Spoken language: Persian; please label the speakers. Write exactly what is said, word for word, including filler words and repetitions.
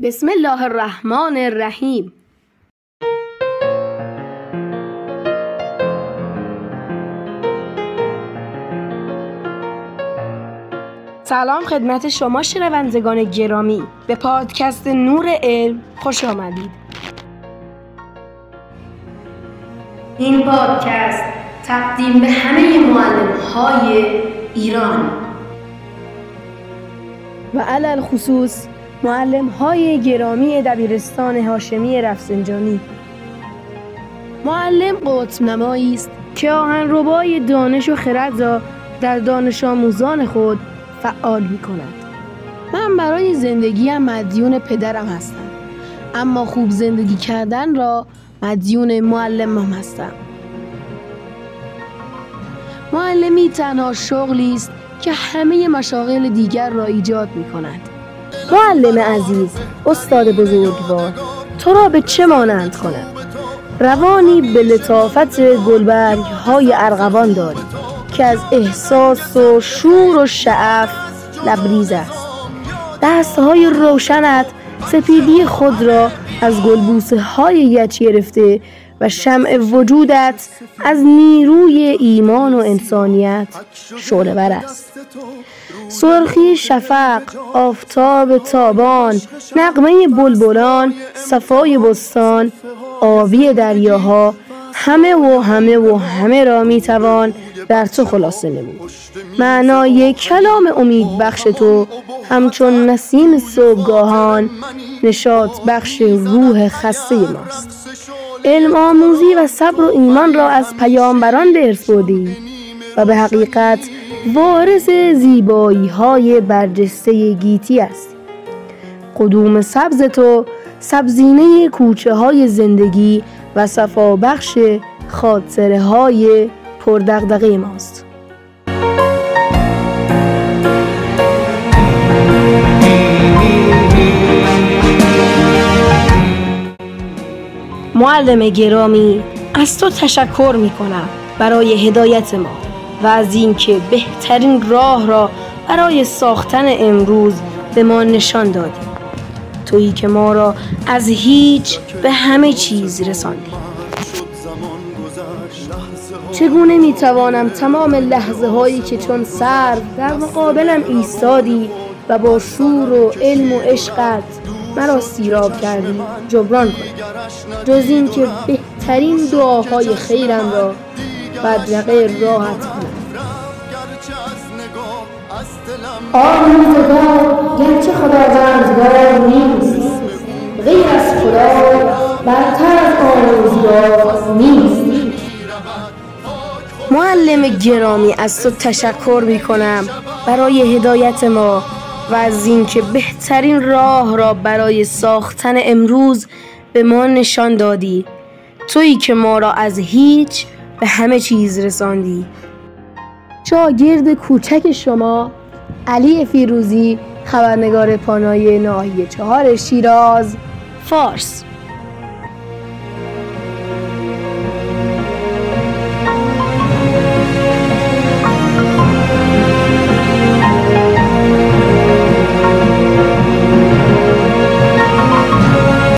Speaker 1: بسم الله الرحمن الرحیم. سلام خدمت شما شنوندگان گرامی، به پادکست نور علم خوش آمدید. این پادکست تقدیم به همه معلم‌های ایران و علل خصوص معلم‌های گرامی دبیرستان هاشمی رفسنجانی. معلم قطب نمایی است که آهنربای دانش و خرد را در دانش آموزان خود فعال می‌کند. من برای زندگیم مدیون پدرم هستم، اما خوب زندگی کردن را مدیون معلمم هستم. معلمی تنها شغلی است که همه مشاغل دیگر را ایجاد می‌کند. معلم عزیز، استاد بزرگوار، تو را به چه مانند کند؟ روانی به لطافت گلبرگ های ارغوان داری که از احساس و شور و شعف لبریز است. دستهای روشنت سپیدی خود را از گلبوسه های یچ گرفته و شمع وجودت از نیروی ایمان و انسانیت شعله ور است. سرخی شفق، آفتاب تابان، نغمه بلبلان، صفای بستان، آبی دریاها، همه و همه و همه را میتوان در تو خلاصه نمود. معنای کلام امید بخش تو همچون نسیم صبحگاهان نشاط بخش روح خسته ماست. علم آموزی و صبر و ایمان را از پیامبران به ارث بردی و به حقیقت وارث زیبایی های برجسته گیتی است. قدوم سبز تو سبزینه کوچه های زندگی و صفا بخش خاطره های پردغدغه ماست. معلم گرامی، از تو تشکر می کنم برای هدایت ما و از اینکه بهترین راه را برای ساختن امروز به ما نشان دادی. تویی که ما را از هیچ به همه چیز رساندی. چگونه می توانم تمام لحظه هایی که چون سرو در مقابلم ایستادی و با شور و علم و عشقت مرا سیراب کردی جبران کنم، جز این که بهترین دعاهای خیرم را بدرقه راحت کنم. آموزگار گرچه خداوندگار نیست، غیر از خدا برتر از آموزگار نیست. معلم گرامی، از تو تشکر می کنم برای هدایت ما و از اینکه بهترین راه را برای ساختن امروز به ما نشان دادی. تویی که ما را از هیچ به همه چیز رساندی. شاگرد کوچک شما، علی فیروزی، خبرنگار پانایی ناحیه چهار شیراز، فارس.